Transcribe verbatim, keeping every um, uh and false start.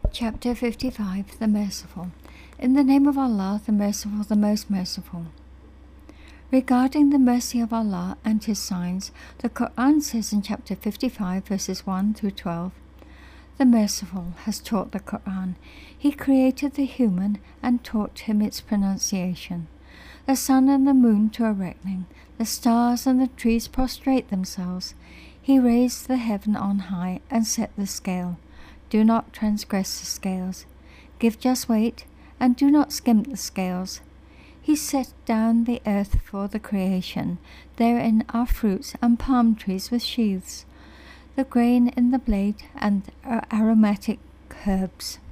Chapter fifty-five. The Merciful. In the name of Allah, the Merciful, the Most Merciful. Regarding the mercy of Allah and His signs, the Quran says in chapter fifty-five, verses one through twelve, "The Merciful has taught the Quran. He created the human and taught him its pronunciation. The sun and the moon to a reckoning, the stars and the trees prostrate themselves. He raised the heaven on high and set the scale. Do not transgress the scales. Give just weight, and do not skimp the scales. He set down the earth for the creation. Therein are fruits and palm trees with sheaths, the grain in the blade, and aromatic herbs.